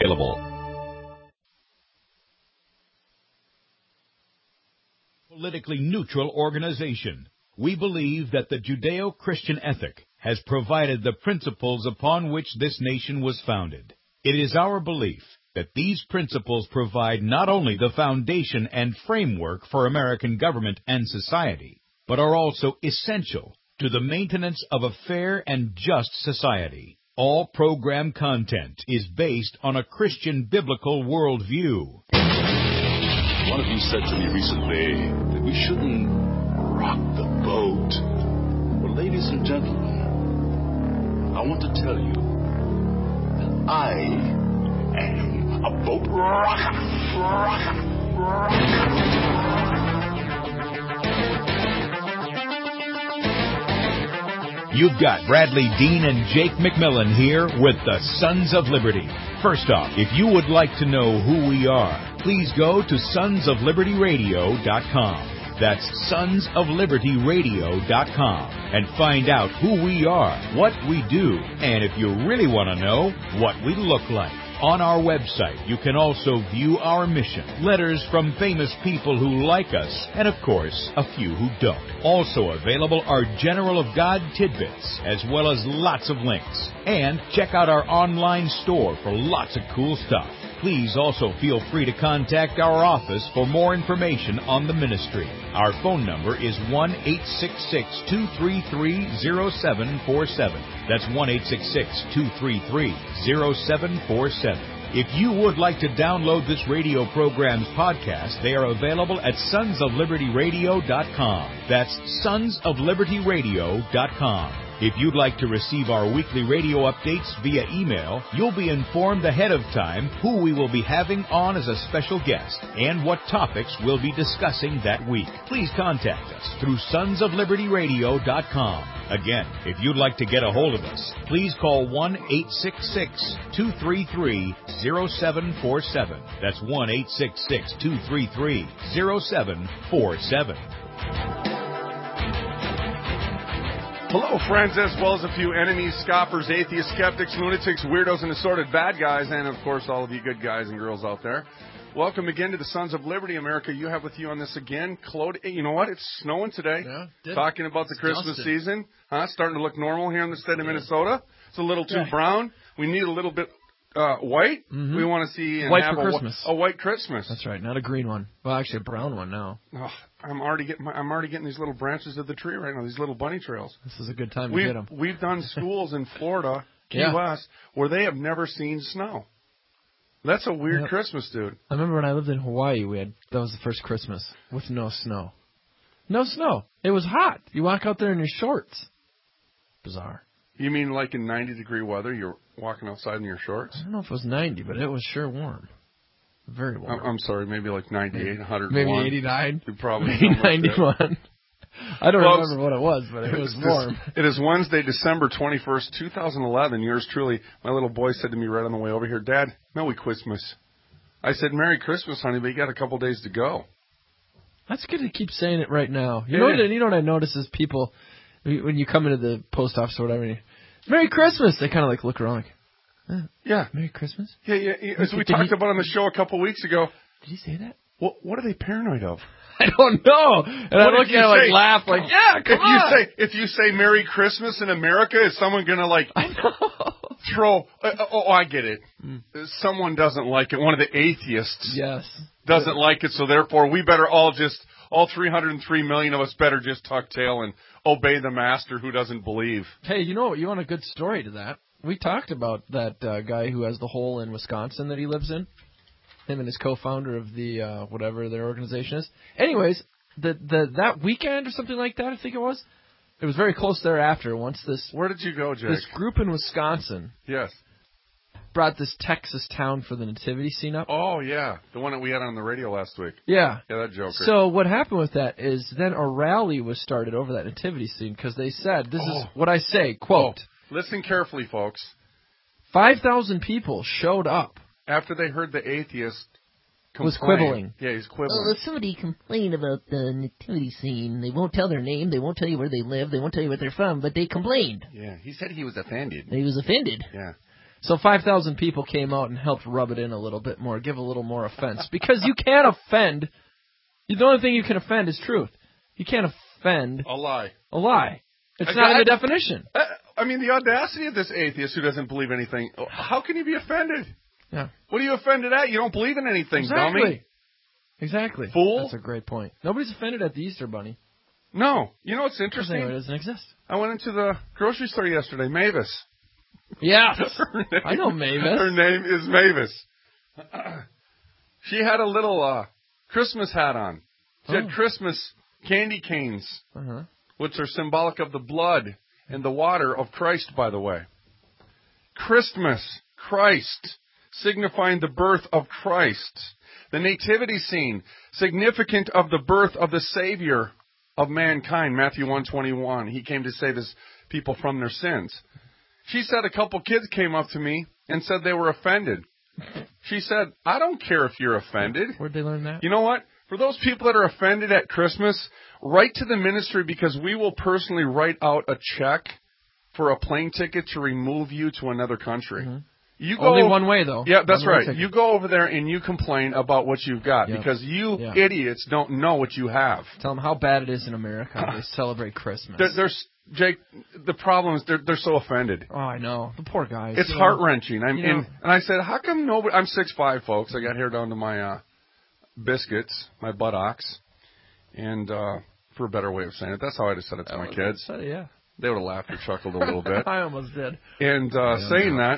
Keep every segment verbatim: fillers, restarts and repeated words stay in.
Politically neutral organization. We believe that the Judeo-Christian ethic has provided the principles upon which this nation was founded. It is our belief that these principles provide not only the foundation and framework for American government and society, but are also essential to the maintenance of a fair and just society. All program content is based on a Christian biblical worldview. One of you said to me recently that we shouldn't rock the boat. Well, ladies and gentlemen, I want to tell you that I am a boat rocker. Rocker. Rocker. You've got Bradley Dean and Jake McMillan here with the Sons of Liberty. First off, if you would like to know who we are, please go to sons of liberty radio dot com. That's sons of liberty radio dot com and find out who we are, what we do, and if you really want to know, what we look like. On our website, you can also view our mission, letters from famous people who like us, and of course, a few who don't. Also available are General of God tidbits, as well as lots of links. And check out our online store for lots of cool stuff. Please also feel free to contact our office for more information on the ministry. Our phone number is one eight six six, two three three, zero seven four seven. That's one eight six six, two three three, zero seven four seven. If you would like to download this radio program's podcast, they are available at sons of liberty radio dot com. That's sons of liberty radio dot com. If you'd like to receive our weekly radio updates via email, you'll be informed ahead of time who we will be having on as a special guest and what topics we'll be discussing that week. Please contact us through sons of liberty radio dot com. Again, if you'd like to get a hold of us, please call one eight six six, two three three, zero seven four seven. That's one eight six six, two three three, zero seven four seven. Hello, friends, as well as a few enemies, scoffers, atheists, skeptics, lunatics, weirdos, and assorted bad guys, and, of course, all of you good guys and girls out there. Welcome again to the Sons of Liberty, America. You have with you on this again, Claude. You know what? It's snowing today. Yeah, did. Talking about the Christmas dusted. season. Huh? Starting to look normal here in the state of Minnesota. It's a little too yeah. brown. We need a little bit uh, white. Mm-hmm. We want to see and white have for a, Christmas. a white Christmas. That's right, not a green one. Well, actually, a brown one now. Oh, I'm already getting. I'm already getting these little branches of the tree right now. These little bunny trails. This is a good time to we've, get them. We've done schools in Florida, Key yeah. West, where they have never seen snow. That's a weird yep. Christmas, dude. I remember when I lived in Hawaii, we had that was the first Christmas with no snow. No snow. It was hot. You walk out there in your shorts. Bizarre. You mean like in ninety degree weather, you're walking outside in your shorts? I don't know if it was ninety, but it was sure warm. Very warm. I'm sorry, maybe like ninety-eight, one hundred one. Maybe eighty-nine. You probably maybe ninety-one. I don't well, remember what it was, but it was warm. It is Wednesday, December twenty-first, twenty eleven. Yours truly, my little boy said to me right on the way over here, Dad, Merry Christmas. I said, Merry Christmas, honey, but you got a couple days to go. That's good to keep saying it right now. You, yeah. know, what, you know what I notice is people, when you come into the post office or whatever, and you, Merry Christmas, they kind of like look around like, eh, yeah. Merry Christmas? Yeah, yeah. yeah. As we did talked he, about on the show a couple weeks ago. Did he say that? What, what are they paranoid of? I don't know. And what I look at him like laugh like, yeah, come if on. You say, if you say Merry Christmas in America, is someone going to like I know. throw, uh, oh, I get it. Mm. Someone doesn't like it. One of the atheists yes. doesn't yeah. like it, so therefore we better all just, all three hundred three million of us better just tuck tail and obey the master who doesn't believe. Hey, you know what? You want a good story to that? We talked about that uh, guy who has the hole in Wisconsin that he lives in. Him and his co-founder of the, uh, whatever their organization is. Anyways, the the that weekend or something like that, I think it was, it was very close thereafter. Once this... Where did you go, Jake? This group in Wisconsin... Yes. ...brought this Texas town for the nativity scene up. Oh, yeah. The one that we had on the radio last week. Yeah. Yeah, that joker. So what happened with that is then a rally was started over that nativity scene because they said, this oh. is what I say, quote... Oh. Listen carefully, folks. five thousand people showed up. After they heard the atheist complain. Was quibbling. Yeah, he's quibbling. Well, if somebody complained about the nativity scene, they won't tell their name, they won't tell you where they live, they won't tell you where they're from, but they complained. Yeah, he said he was offended. He was offended. Yeah. So five thousand people came out and helped rub it in a little bit more, give a little more offense. Because you can't offend. The only thing you can offend is truth. You can't offend A lie. a lie. It's I- not in I- the definition. I, I mean, the audacity of this atheist who doesn't believe anything. How can you be offended? Yeah. What are you offended at? You don't believe in anything, Exactly. dummy. Exactly. Fool. That's a great point. Nobody's offended at the Easter Bunny. No. You know what's Because interesting? anyway, it doesn't exist. I went into the grocery store yesterday, Mavis. Yes. Her name- I know Mavis. Her name is Mavis. She had a little uh, Christmas hat on. She Oh. had Christmas candy canes, Uh-huh. which are symbolic of the blood and the water of Christ, by the way. Christmas, Christ, signifying the birth of Christ. The nativity scene, significant of the birth of the Savior of mankind, Matthew one twenty-one. He came to save his people from their sins. She said a couple kids came up to me and said they were offended. She said, I don't care if you're offended. Where'd they learn that? You know what? For those people that are offended at Christmas, write to the ministry because we will personally write out a check for a plane ticket to remove you to another country. Mm-hmm. You go Only one way, though. Yeah, that's One way right. ticket. You go over there and you complain about what you've got Yep. because you Yeah. idiots don't know what you have. Tell them how bad it is in America. They celebrate Christmas. There, there's Jake. The problem is they're they're so offended. Oh, I know. The poor guys. It's you know. heart wrenching. I'm You know- and, and I said, how come nobody? I'm six five, folks. I got hair down to my uh, biscuits, my buttocks, and uh, for a better way of saying it, that's how I just said it to my kids. So, yeah. They would have laughed or chuckled a little bit. I almost did. And uh, saying that,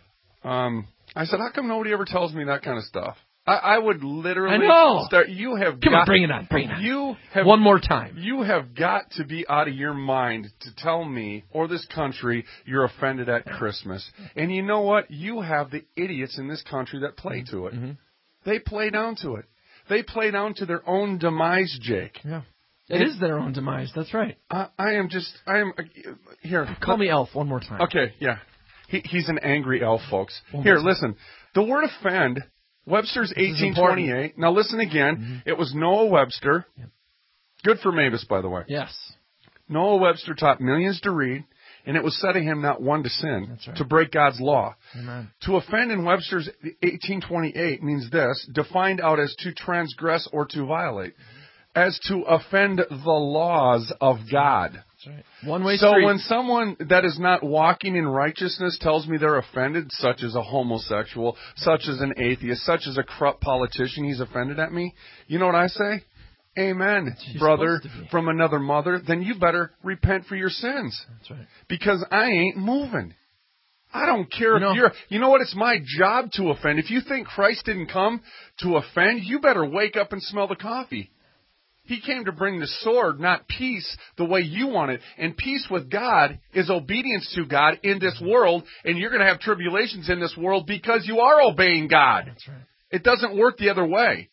um, I said, how come nobody ever tells me that kind of stuff? I, I would literally I know. start. You have Come got, on, bring it on, bring it on. You have One more time. You have got to be out of your mind to tell me or this country you're offended at Christmas. And you know what? You have the idiots in this country that play to it. Mm-hmm. They play down to it. They play down to their own demise, Jake. Yeah. It is their own demise. That's right. I, I am just. I am uh, here. Call me Elf one more time. Okay, yeah. He, he's an angry elf, folks. One Here, more time. listen. The word offend, Webster's is eighteen twenty-eight. Now listen again. Mm-hmm. It was Noah Webster. Yep. Good for Mavis, by the way. Yes. Noah Webster taught millions to read, and it was said to him not one to sin, That's right. to break God's law. Amen. To offend in Webster's eighteen twenty-eight means this, defined out as to transgress or to violate, as to offend the laws of God. That's right. One way So street. when someone that is not walking in righteousness tells me they're offended, such as a homosexual, such as an atheist, such as a corrupt politician, he's offended at me, you know what I say? Amen, You're brother supposed to be. from another mother. Then you better repent for your sins. That's right. Because I ain't moving. I don't care You if know- you're... You know what? It's my job to offend. If you think Christ didn't come to offend, you better wake up and smell the coffee. He came to bring the sword, not peace, the way you want it. And peace with God is obedience to God in this world, and you're going to have tribulations in this world because you are obeying God. That's right. It doesn't work the other way.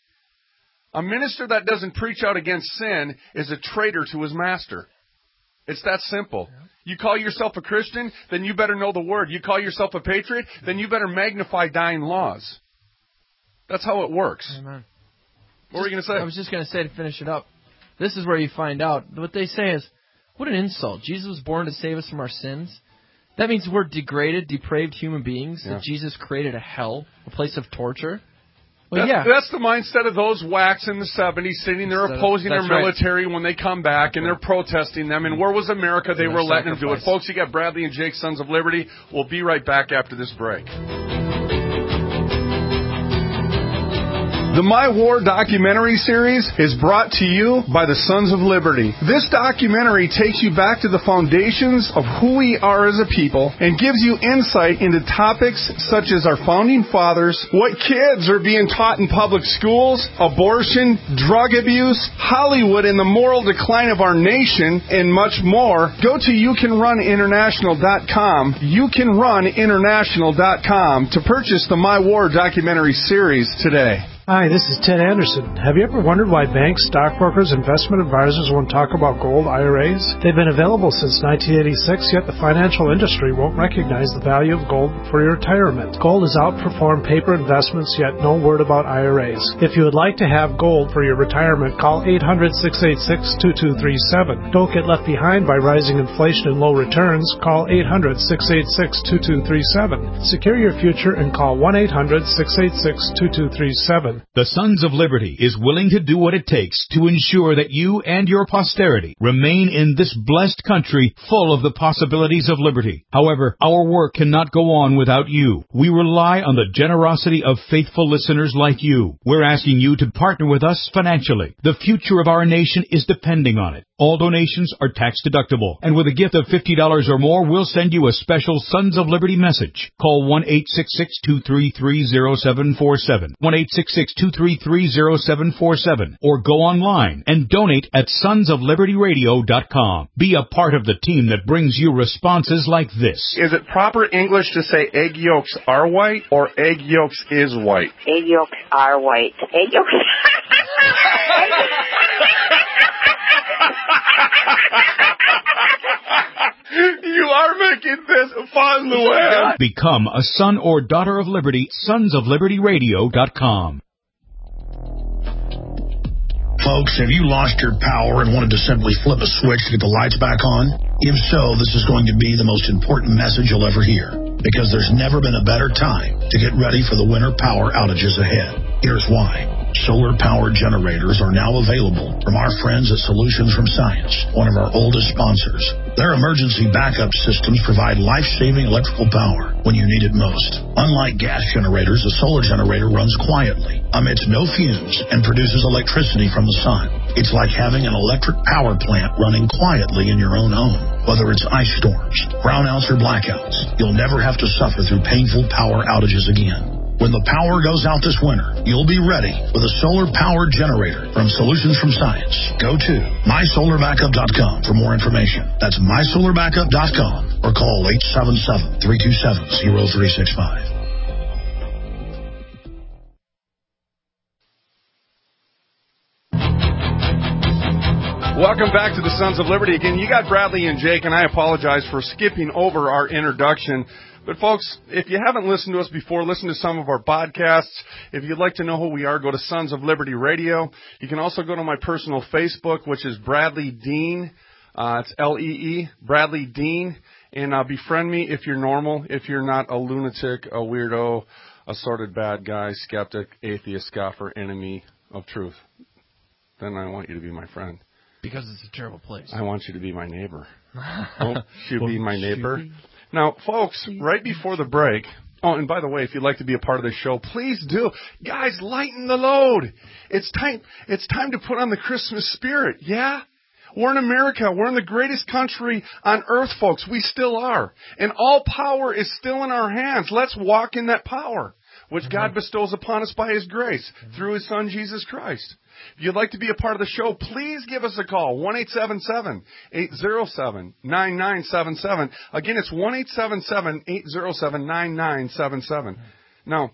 A minister that doesn't preach out against sin is a traitor to his master. It's that simple. You call yourself a Christian, then you better know the Word. You call yourself a patriot, then you better magnify dying laws. That's how it works. Amen. What were you going to say? I was just going to say to finish it up. This is where you find out. What they say is, what an insult. Jesus was born to save us from our sins. That means we're degraded, depraved human beings. Yeah. That Jesus created a hell, a place of torture. Well, That's, yeah. that's the mindset of those whacks in the seventies sitting there Instead of- opposing their that's right. military when they come back and they're protesting them. And where was America? They And were their letting them do it. sacrifice. Folks, you got Bradley and Jake, Sons of Liberty. We'll be right back after this break. The My War documentary series is brought to you by the Sons of Liberty. This documentary takes you back to the foundations of who we are as a people and gives you insight into topics such as our founding fathers, what kids are being taught in public schools, abortion, drug abuse, Hollywood and the moral decline of our nation, and much more. Go to you can run international dot com, you can run international dot com to purchase the My War documentary series today. Hi, this is Ted Anderson. Have you ever wondered why banks, stockbrokers, investment advisors won't talk about gold I R As? They've been available since nineteen eighty-six, yet the financial industry won't recognize the value of gold for your retirement. Gold has outperformed paper investments, yet no word about I R As. If you would like to have gold for your retirement, call eight hundred, six eight six, two two three seven. Don't get left behind by rising inflation and low returns. Call eight hundred, six eight six, two two three seven. Secure your future and call one eight hundred, six eight six, two two three seven. The Sons of Liberty is willing to do what it takes to ensure that you and your posterity remain in this blessed country full of the possibilities of liberty. However, our work cannot go on without you. We rely on the generosity of faithful listeners like you. We're asking you to partner with us financially. The future of our nation is depending on it. All donations are tax deductible, and with a gift of fifty dollars or more, we'll send you a special Sons of Liberty message. Call one eight six six, two three three, zero seven four seven, one eight six six, two three three, zero seven four seven, or go online and donate at sons of liberty radio dot com. Be a part of the team that brings you responses like this. Is it proper English to say egg yolks are white or egg yolks is white? Egg yolks are white. Egg yolks. You are making this fun, Luann. Become a son or daughter of liberty, sons of liberty radio dot com. Folks, have you lost your power and wanted to simply flip a switch to get the lights back on? If so, this is going to be the most important message you'll ever hear, because there's never been a better time to get ready for the winter power outages ahead. Here's why. Solar-powered generators are now available from our friends at Solutions from Science, one of our oldest sponsors. Their emergency backup systems provide life-saving electrical power when you need it most. Unlike gas generators, a solar generator runs quietly, emits no fumes, and produces electricity from the sun. It's like having an electric power plant running quietly in your own home. Whether it's ice storms, brownouts, or blackouts, you'll never have to suffer through painful power outages again. When the power goes out this winter, you'll be ready with a solar-powered generator from Solutions from Science. Go to my solar backup dot com for more information. That's my solar backup dot com or call eight seven seven, three two seven, zero three six five. Welcome back to the Sons of Liberty. Again, you got Bradley and Jake, and I apologize for skipping over our introduction. But, folks, if you haven't listened to us before, listen to some of our podcasts. If you'd like to know who we are, go to Sons of Liberty Radio. You can also go to my personal Facebook, which is Bradley Dean. Uh, it's L E E, Bradley Dean. And uh, befriend me if you're normal, if you're not a lunatic, a weirdo, a sordid bad guy, skeptic, atheist, scoffer, enemy of truth. Then I want you to be my friend. Because it's a terrible place. I want you to be my neighbor. Won't you be my neighbor? Now, folks, right before the break, oh, and by the way, if you'd like to be a part of the show, please do. Guys, lighten the load. It's time, it's time to put on the Christmas spirit, yeah? We're in America. We're in the greatest country on earth, folks. We still are. And all power is still in our hands. Let's walk in that power, which mm-hmm. God bestows upon us by His grace mm-hmm. through His Son, Jesus Christ. If you'd like to be a part of the show, please give us a call, one eight seven seven, eight zero seven, nine nine seven seven. Again, it's one eight seven seven, eight zero seven, nine nine seven seven. Now,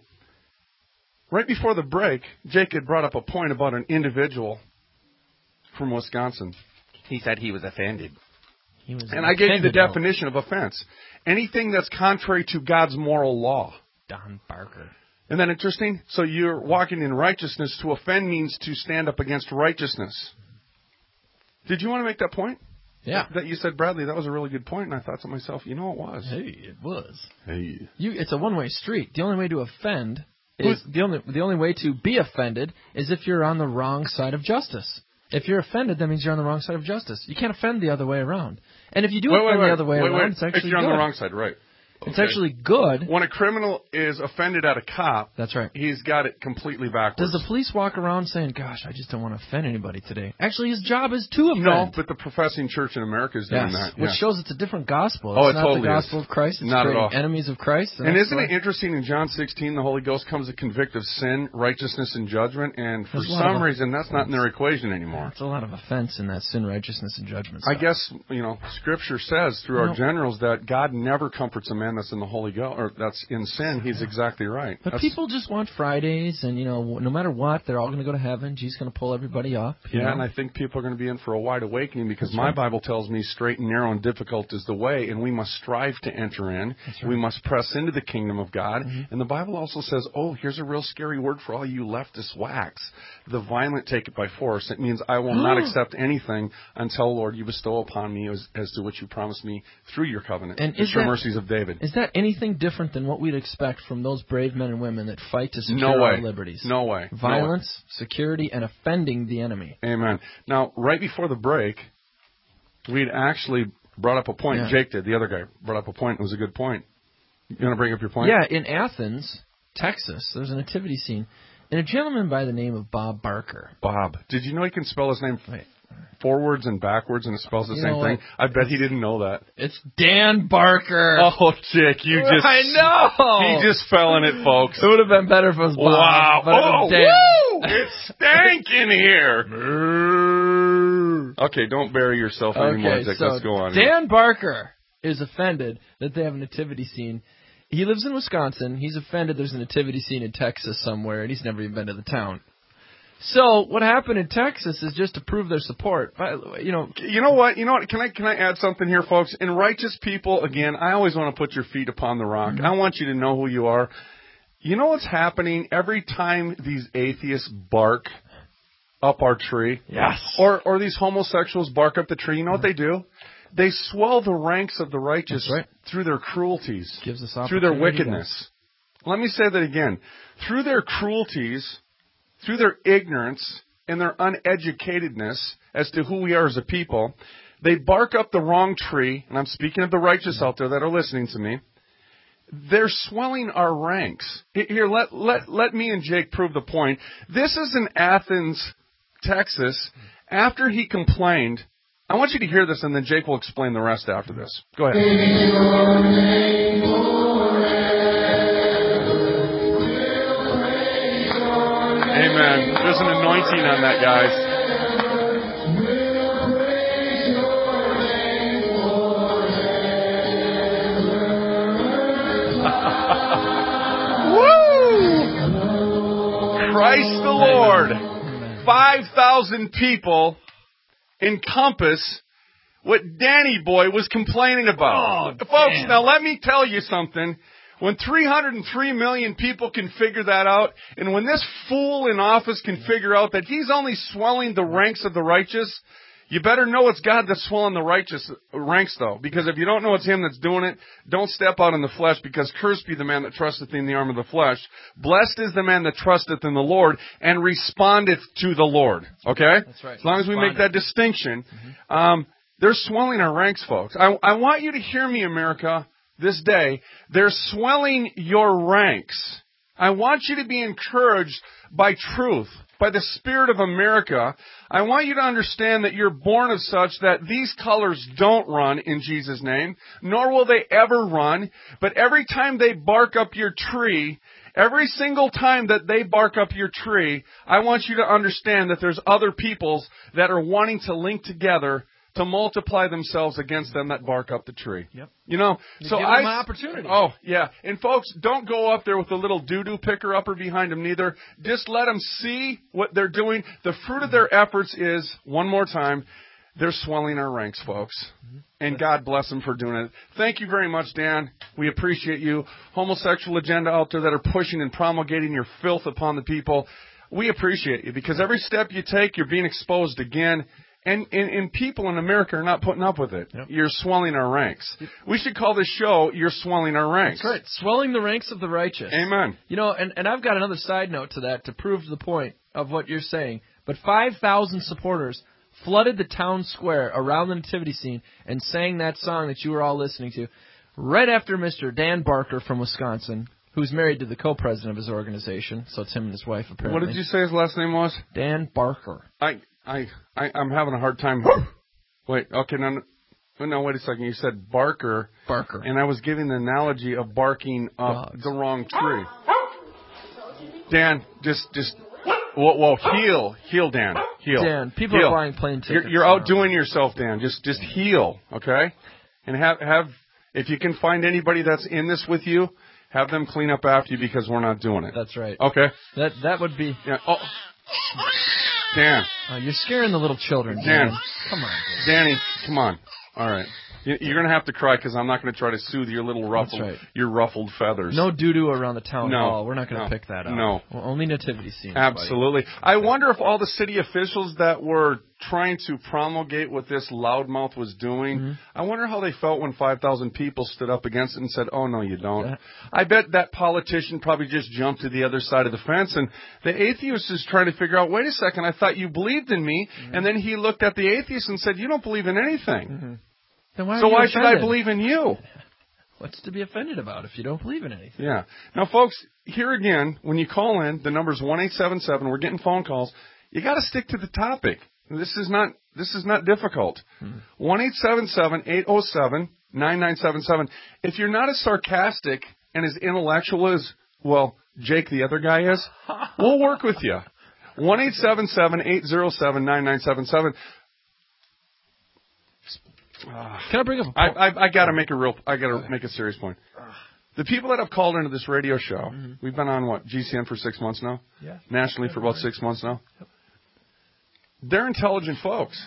right before the break, Jake had brought up a point about an individual from Wisconsin. He said he was offended. He was and I gave you the definition of offense. Anything that's contrary to God's moral law. Don Barker. Isn't that interesting? So you're walking in righteousness. To offend means to stand up against righteousness. Did you want to make that point? Yeah. That, that you said, Bradley, that was a really good point, and I thought to myself, you know it was. Hey, it was. Hey. You, it's a one-way street. The only way to offend is the only the only way to be offended is if you're on the wrong side of justice. If you're offended, that means you're on the wrong side of justice. You can't offend the other way around. And if you do wait, offend wait, wait, the other way wait, around, wait. it's actually if you're good. on the wrong side, right. It's okay. actually good. When a criminal is offended at a cop, that's right. He's got it completely backwards. Does the police walk around saying, gosh, I just don't want to offend anybody today? Actually, his job is to offend. No, but the professing church in America is doing yes, that. Which yeah. shows it's a different gospel. It's oh, it not totally the gospel is. of Christ. It's not creating at all. enemies of Christ. And isn't it interesting in John sixteen, the Holy Ghost comes to convict of sin, righteousness, and judgment, and for some reason that's not in their equation anymore. It's a lot of offense in that sin, righteousness, and judgment I stuff. guess, you know, Scripture says through no. our generals that God never comforts a man man that's in the Holy Ghost, or that's in sin, he's exactly right. But that's, people just want Fridays, and, you know, no matter what, they're all going to go to heaven. Jesus is going to pull everybody up. Yeah, know? and I think people are going to be in for a wide awakening because that's my right. Bible tells me straight and narrow and difficult is the way, and we must strive to enter in. Right. We must press into the kingdom of God. Mm-hmm. And the Bible also says, oh, here's a real scary word for all you leftist whacks. The violent take it by force. It means I will not accept anything until, Lord, you bestow upon me as, as to what you promised me through your covenant. And the is sure that, mercies of David. Is that anything different than what we'd expect from those brave men and women that fight to secure no way. our liberties? No way. Violence, no way. security, and offending the enemy. Amen. Now, right before the break, we'd actually brought up a point. Yeah. Jake did. The other guy brought up a point. It was a good point. You want to bring up your point? Yeah, in Athens, Texas, there's a nativity scene. And a gentleman by the name of Bob Barker. Bob. Did you know he can spell his name Wait. forwards and backwards and it spells the you same know thing? I bet he didn't know that. It's Dan Barker. Oh, Chick, you just... I know! He just fell in it, folks. It would have been better if it was Bob. Wow. But oh, it was Dan. Woo! It's stank in here. Okay, don't bury yourself anymore, okay, Chick. So Let's go on. Dan here. Barker is offended that they have a nativity scene. He lives in Wisconsin. He's offended there's a nativity scene in Texas somewhere, and he's never even been to the town. So what happened in Texas is just to prove their support. By the way, you know, you know what? You know what? Can I can I add something here, folks? In righteous people, again, I always want to put your feet upon the rock. Mm-hmm. I want you to know who you are. You know what's happening every time these atheists bark up our tree? Yes. Or or these homosexuals bark up the tree. You know what they do? They swell the ranks of the righteous right. through their cruelties, Gives us through their wickedness. Let me say that again. Through their cruelties, through their ignorance and their uneducatedness as to who we are as a people, they bark up the wrong tree, and I'm speaking of the righteous out there that are listening to me. They're swelling our ranks. Here, let, let, let me and Jake prove the point. This is in Athens, Texas. After he complained, I want you to hear this, and then Jake will explain the rest after this. Go ahead. Amen. There's an anointing on that, guys. Woo! Christ the Lord. five thousand people encompass what Danny Boy was complaining about. Oh, folks, damn. Now let me tell you something. When three hundred three million people can figure that out, and when this fool in office can figure out that he's only swelling the ranks of the righteous, you better know it's God that's swelling the righteous ranks, though. Because if you don't know it's Him that's doing it, don't step out in the flesh, because cursed be the man that trusteth in the arm of the flesh. Blessed is the man that trusteth in the Lord and respondeth to the Lord. Okay? That's right. As long as we make that distinction. Mm-hmm. Um, they're swelling our ranks, folks. I, I want you to hear me, America. This day, they're swelling your ranks. I want you to be encouraged by truth, by the Spirit of America. I want you to understand that you're born of such that these colors don't run in Jesus' name, nor will they ever run. But every time they bark up your tree, every single time that they bark up your tree, I want you to understand that there's other peoples that are wanting to link together to multiply themselves against them that bark up the tree. Yep. You know, you so give I them an opportunity. Oh, yeah. And folks, don't go up there with a little doo-doo picker upper behind them neither. Just let them see what they're doing. The fruit of their efforts is, one more time, they're swelling our ranks, folks. Mm-hmm. And God bless them for doing it. Thank you very much, Dan. We appreciate you. Homosexual agenda out there that are pushing and promulgating your filth upon the people. We appreciate you, because every step you take, you're being exposed again. And, and, and people in America are not putting up with it. Yep. You're swelling our ranks. We should call this show, You're Swelling Our Ranks. That's right. Swelling the ranks of the righteous. Amen. You know, and, and I've got another side note to that to prove the point of what you're saying. But five thousand supporters flooded the town square around the nativity scene and sang that song that you were all listening to right after Mister Dan Barker from Wisconsin, who's married to the co-president of his organization. So it's him and his wife, apparently. What did you say his last name was? Dan Barker. I... I, I, I'm having a hard time. Wait, okay, no, no, wait a second. You said Barker. Barker. And I was giving the analogy of barking up Dogs. the wrong tree. Dan, just, just, whoa, whoa, heal, heal, Dan, heal. Dan, people heal. are buying plane tickets. You're, you're outdoing yourself, Dan. Just, just heal, okay? And have, have, If you can find anybody that's in this with you, have them clean up after you because we're not doing it. That's right. Okay. That that would be. Yeah. Oh. Dan. Uh, you're scaring the little children, Dan. Dan. Come on, Dan. Danny, come on. All right. You're going to have to cry because I'm not going to try to soothe your little ruffled, right. your ruffled feathers. No doo-doo around the town no, hall. We're not going to no, pick that up. No. Well, only nativity scenes. Absolutely. Buddy. I wonder if all the city officials that were trying to promulgate what this loudmouth was doing, mm-hmm. I wonder how they felt when five thousand people stood up against it and said, oh, no, you don't. Yeah. I bet that politician probably just jumped to the other side of the fence, and the atheist is trying to figure out, wait a second, I thought you believed in me, mm-hmm. and then he looked at the atheist and said, you don't believe in anything. Mm-hmm. Then why so why offended? should I believe in you? What's to be offended about if you don't believe in anything? Yeah. Now, folks, here again, when you call in, the number's one eight seven seven. We're getting phone calls. You got to stick to the topic. This is not this is not difficult. one eight seven seven, eight oh seven, nine nine seven seven. If you're not as sarcastic and as intellectual as, well, Jake the other guy is, we'll work with you. one eight seven seven, eight oh seven, nine nine seven seven. Uh, Can I bring up a point? I, I, I got to make a real. I got to make a serious point. The people that have called into this radio show, mm-hmm. we've been on what G C N for six months now. Yeah. Nationally for about six months now. Yep. They're intelligent folks.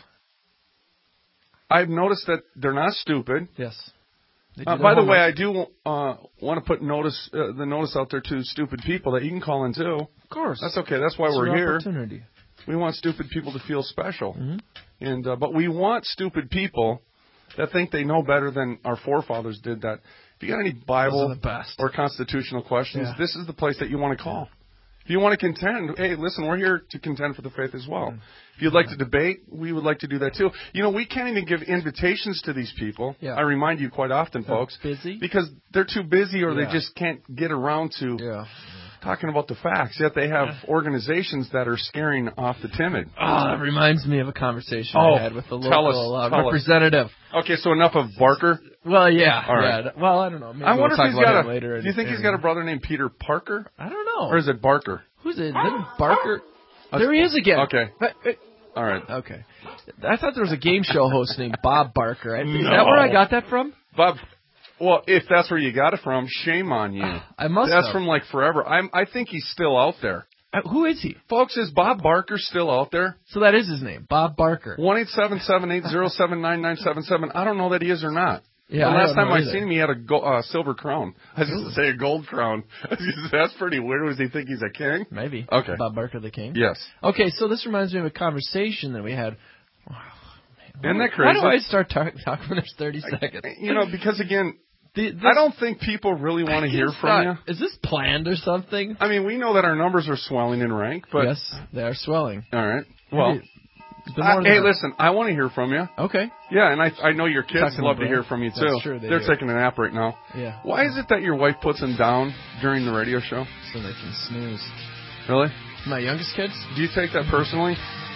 I've noticed that they're not stupid. Yes. Uh, by the way, I do uh, want to put notice uh, the notice out there to stupid people that you can call in too. Of course. That's okay. That's why it's we're here. Opportunity. We want stupid people to feel special, mm-hmm. and uh, but we want stupid people that think they know better than our forefathers did. That if you got any Bible or constitutional questions, yeah. this is the place that you want to call. Yeah. If you want to contend, hey, listen, we're here to contend for the faith as well. Mm. If you'd like to debate, we would like to do that too. You know, we can't even give invitations to these people. Yeah. I remind you quite often, they're folks. Busy? Because they're too busy or yeah. they just can't get around to yeah. talking about the facts. Yet they have organizations that are scaring off the timid. Oh, it reminds me of a conversation oh, I had with the tell local us, uh, representative. Us. Okay, so enough of Barker? Well, yeah. All right. Yeah. Well, I don't know. Maybe I wonder we'll if talk he's about got it a, later. Do you think he's got a brother named Peter Parker? I don't know. Or is it Barker? Who's it? Is it Barker? There he is again. Okay. All right. Okay. I thought there was a game show host named Bob Barker. Is no. that where I got that from? Bob. Well, if that's where you got it from, shame on you. I must That's have. from like forever. I'm, I think he's still out there. Uh, who is he? Folks, is Bob Barker still out there? So that is his name, Bob Barker. one eight seven seven, eight oh seven, nine nine seven seven. I don't know that he is or not. Yeah, the last time I either. seen him, he had a go- uh, silver crown. I was going to say a gold crown. That's pretty weird. Does he think he's a king? Maybe. Okay. Bob Barker the king? Yes. Okay, so this reminds me of a conversation that we had. Oh, man. Isn't that crazy? Why do I start talking talk when there's thirty seconds? I, you know, because again, the, this, I don't think people really want to hear from not, you. Is this planned or something? I mean, we know that our numbers are swelling in rank, but... Yes, they are swelling. All right. Well... Maybe. Uh, hey, listen, I want to hear from you. Okay. Yeah, and I I know your kids Talking love to about. hear from you, too. That's true, they They're do. taking a nap right now. Yeah. Why is it that your wife puts them down during the radio show? So they can snooze. Really? My youngest kids? Do you take that personally?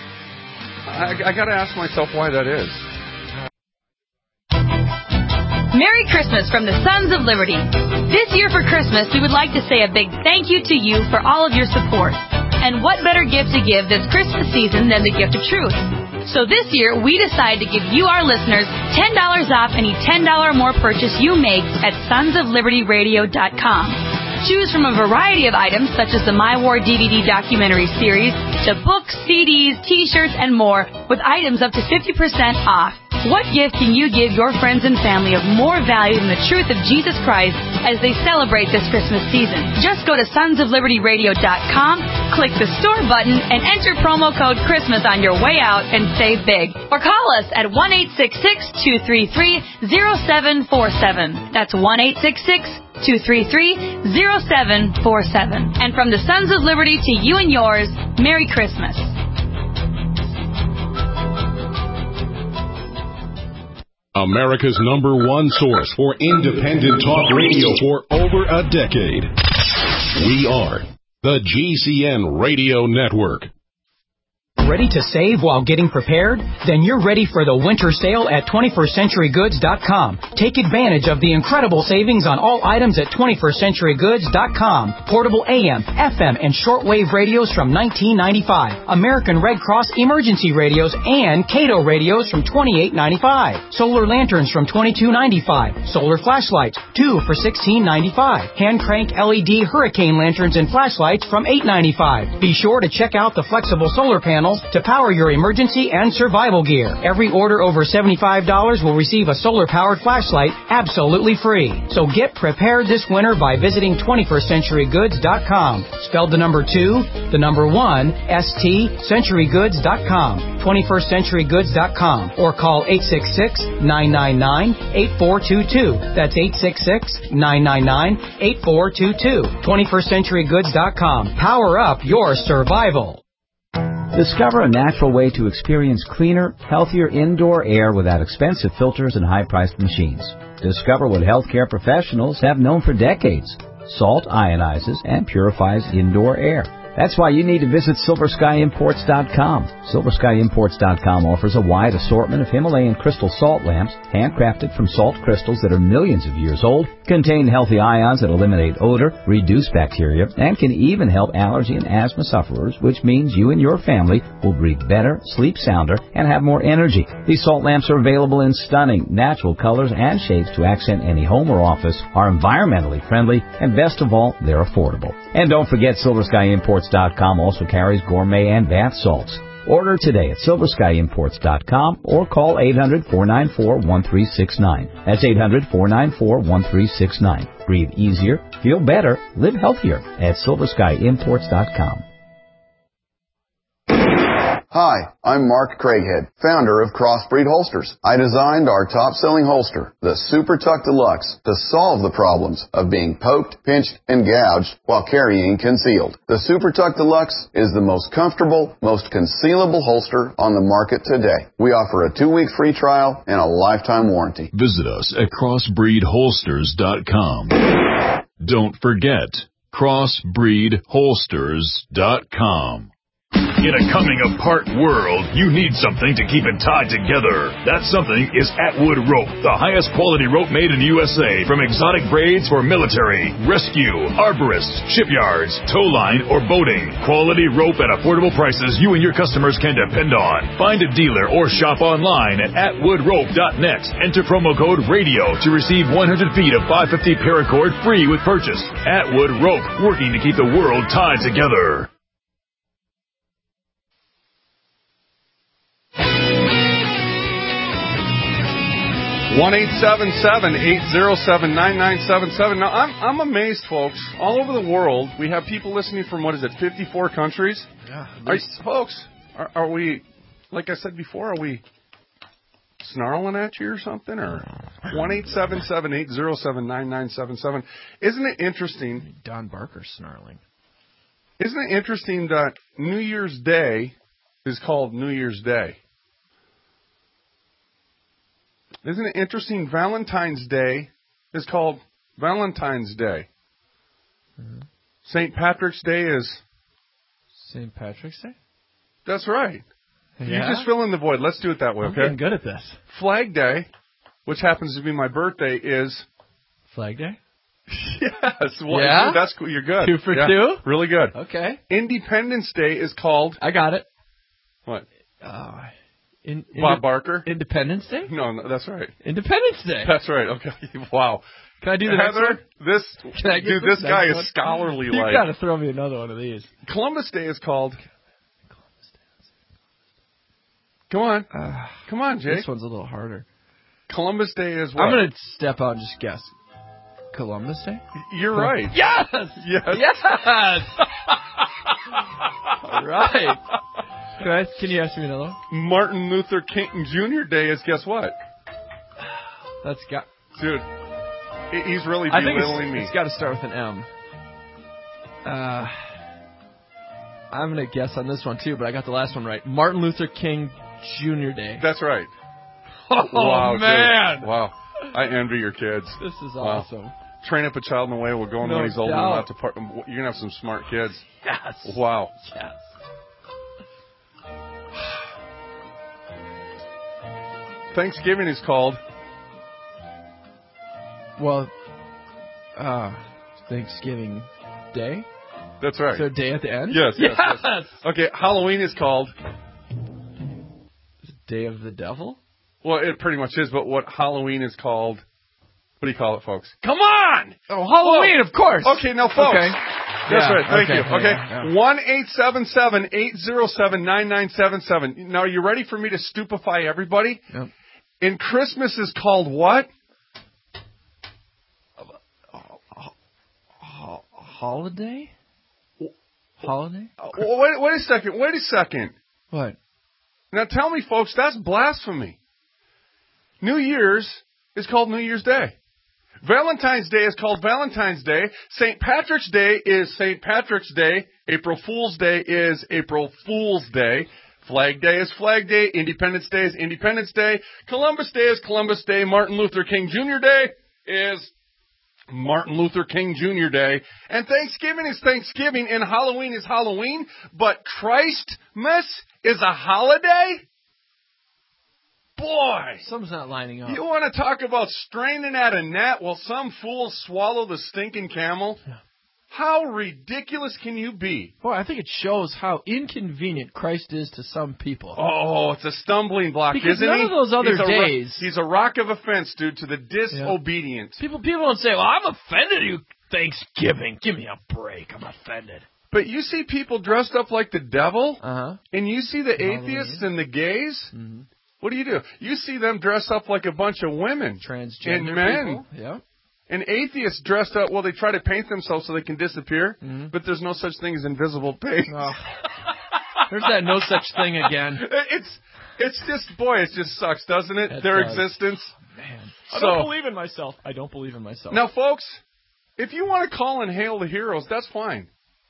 I, I got to ask myself why that is. Merry Christmas from the Sons of Liberty. This year for Christmas, we would like to say a big thank you to you for all of your support. And what better gift to give this Christmas season than the gift of truth? So this year, we decided to give you, our listeners, ten dollars off any ten dollars or more purchase you make at sons of liberty radio dot com. Choose from a variety of items such as the My War D V D documentary series, to books, C Ds, T-shirts, and more, with items up to fifty percent off. What gift can you give your friends and family of more value than the truth of Jesus Christ as they celebrate this Christmas season? Just go to sons of liberty radio dot com, click the store button, and enter promo code Christmas on your way out and save big. Or call us at one eight six six, two three three, zero seven four seven. That's one eight six six, two three three, zero seven four seven. And from the Sons of Liberty to you and yours, Merry Christmas. America's number one source for independent talk radio for over a decade. We are the G C N Radio Network. Ready to save while getting prepared? Then you're ready for the winter sale at twenty-first century goods dot com. Take advantage of the incredible savings on all items at twenty-first century goods dot com. Portable A M, F M, and shortwave radios from nineteen ninety-five. American Red Cross emergency radios and Cato radios from twenty-eight ninety-five. Solar lanterns from twenty-two ninety-five. Solar flashlights, two for sixteen ninety-five. Hand crank L E D hurricane lanterns and flashlights from eight ninety-five. Be sure to check out the flexible solar panels to power your emergency and survival gear. Every order over seventy-five dollars will receive a solar-powered flashlight absolutely free. So get prepared this winter by visiting twenty-first century goods dot com. Spelled the number two, the number one, S T, century goods dot com. twenty-first century goods dot com. Or call eight six six, nine nine nine, eight four two two. That's eight six six, nine nine nine, eight four two two. twenty-first century goods dot com. Power up your survival. Discover a natural way to experience cleaner, healthier indoor air without expensive filters and high-priced machines. Discover what healthcare professionals have known for decades. Salt ionizes and purifies indoor air. That's why you need to visit Silver Sky Imports dot com. Silver Sky Imports dot com offers a wide assortment of Himalayan crystal salt lamps, handcrafted from salt crystals that are millions of years old, contain healthy ions that eliminate odor, reduce bacteria, and can even help allergy and asthma sufferers, which means you and your family will breathe better, sleep sounder, and have more energy. These salt lamps are available in stunning, natural colors and shapes to accent any home or office, are environmentally friendly, and best of all, they're affordable. And don't forget, Silver Sky Imports dot com also carries gourmet and bath salts. Order today at Silver Sky Imports dot com or call eight hundred, four nine four, one three six nine. That's eight hundred, four nine four, one three six nine. Breathe easier, feel better, live healthier at Silver Sky Imports dot com. Hi, I'm Mark Craighead, founder of Crossbreed Holsters. I designed our top-selling holster, the Super Tuck Deluxe, to solve the problems of being poked, pinched, and gouged while carrying concealed. The Super Tuck Deluxe is the most comfortable, most concealable holster on the market today. We offer a two-week free trial and a lifetime warranty. Visit us at crossbreed holsters dot com. Don't forget, crossbreed holsters dot com. In a coming-apart world, you need something to keep it tied together. That something is Atwood Rope, the highest quality rope made in the U S A, from exotic braids for military, rescue, arborists, shipyards, tow line, or boating. Quality rope at affordable prices you and your customers can depend on. Find a dealer or shop online at atwood rope dot net. Enter promo code RADIO to receive one hundred feet of five fifty paracord free with purchase. Atwood Rope, working to keep the world tied together. one eight seven seven, eight zero seven, nine nine seven seven. Now, I'm I'm amazed, folks. All over the world, we have people listening from, what is it, fifty-four countries? Yeah. Are, folks, are, are we, like I said before, are we snarling at you or something? Or one eight seven seven, eight zero seven, nine nine seven seven. Isn't it interesting? Don Barker's snarling. Isn't it interesting that New Year's Day is called New Year's Day? Isn't it interesting? Valentine's Day is called Valentine's Day. Mm-hmm. Saint Patrick's Day is... Saint Patrick's Day? That's right. Yeah? You just fill in the void. Let's do it that way, I'm okay? getting good at this. Flag Day, which happens to be my birthday, is... Flag Day? Yes. Well, yeah? Dude, that's cool. You're good. Two for yeah, two? Really good. Okay. Independence Day is called... I got it. What? Uh, in, in, Bob Barker? Independence Day? No, no, that's right. Independence Day. That's right. Okay. Wow. Can I do the next Heather, one? this, Can I dude, this this guy one? is scholarly. You like. got to throw me another one of these. Columbus Day is called... Come on. Uh, Come on, Jake. This one's a little harder. Columbus Day is what? I'm going to step out and just guess. Columbus Day? You're right. Yes! Yes. Yes! All right. Can, I, can you ask me another one? Martin Luther King Junior Day is guess what? That's got... Dude, he's really I think belittling it's, me. It's got to start with an M. Uh, I'm going to guess on this one, too, but I got the last one right. Martin Luther King Junior Day. That's right. Oh, wow, man. Dude. Wow. I envy your kids. This is wow. awesome. Train up a child in the way. We're going no when he's old doubt. enough to part. You're going to have some smart kids. Yes. Wow. Yes. Thanksgiving is called? Well, uh, Thanksgiving Day. That's right. So day at the end? Yes, yes, yes. yes. Okay, Halloween is called? Day of the Devil? Well, it pretty much is, but what Halloween is called, what do you call it, folks? Come on! Oh, Halloween, oh. of course. Okay, now, folks. Okay. That's Yeah, right, thank okay, you. Okay, yeah, yeah. one eight seven seven, eight zero seven, nine nine seven seven. Now, are you ready for me to stupefy everybody? Yep. And Christmas is called what? Holiday? Holiday? Well, wait, wait a second, wait a second. What? Now tell me, folks, that's blasphemy. New Year's is called New Year's Day. Valentine's Day is called Valentine's Day. Saint Patrick's Day is Saint Patrick's Day. April Fool's Day is April Fool's Day. Flag Day is Flag Day. Independence Day is Independence Day. Columbus Day is Columbus Day. Martin Luther King Junior Day is Martin Luther King Junior Day. And Thanksgiving is Thanksgiving, and Halloween is Halloween, but Christmas is a holiday? Boy! Something's not lining up. You want to talk about straining at a gnat while some fools swallow the stinking camel? Yeah. How ridiculous can you be? Boy, I think it shows how inconvenient Christ is to some people. Oh, it's a stumbling block, because isn't none he? of those other he's a ro- days... he's a rock of offense, dude, to the disobedient. Yeah. People people don't say, well, I'm offended at you Thanksgiving. Give me a break. I'm offended. But you see people dressed up like the devil, uh-huh. and you see the Halloween. atheists and the gays. Mm-hmm. What do you do? You see them dressed up like a bunch of women. Transgender and men. people. Yeah. And atheists dressed up, well, they try to paint themselves so they can disappear, mm-hmm. but there's no such thing as invisible paint. Oh. There's that no such thing again. It's it's just, boy, it just sucks, doesn't it? It Their does. existence. Oh, man. So, I don't believe in myself. I don't believe in myself. Now, folks, if you want to call and hail the heroes, that's fine.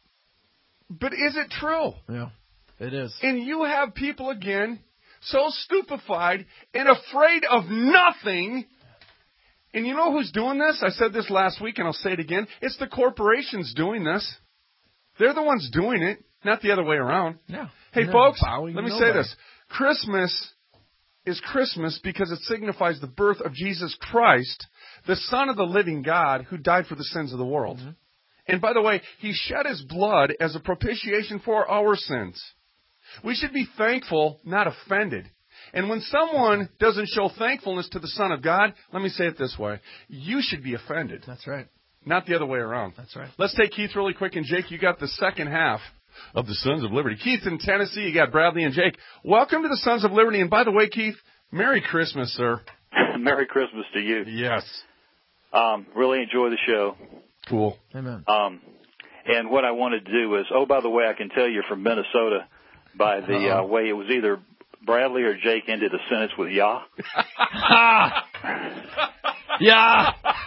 But is it true? Yeah, it is. And you have people, again, so stupefied and afraid of nothing. And you know who's doing this? I said this last week, and I'll say it again. It's the corporations doing this. They're the ones doing it, not the other way around. Yeah. Hey, They're folks, bowing let me nobody. say this. Christmas is Christmas because it signifies the birth of Jesus Christ, the Son of the living God, who died for the sins of the world. Mm-hmm. And by the way, He shed His blood as a propitiation for our sins. We should be thankful, not offended. And when someone doesn't show thankfulness to the Son of God, let me say it this way. You should be offended. That's right. Not the other way around. That's right. Let's take Keith really quick. And Jake, you got the second half of the Sons of Liberty. Keith in Tennessee, you got Bradley and Jake. Welcome to the Sons of Liberty. And by the way, Keith, Merry Christmas, sir. Merry Christmas to you. Yes. Um, really enjoy the show. Cool. Amen. Um, and what I wanted to do was, oh, by the way, I can tell you're from Minnesota by the uh, way it was either Bradley or Jake ended a sentence with "Yah." Yeah.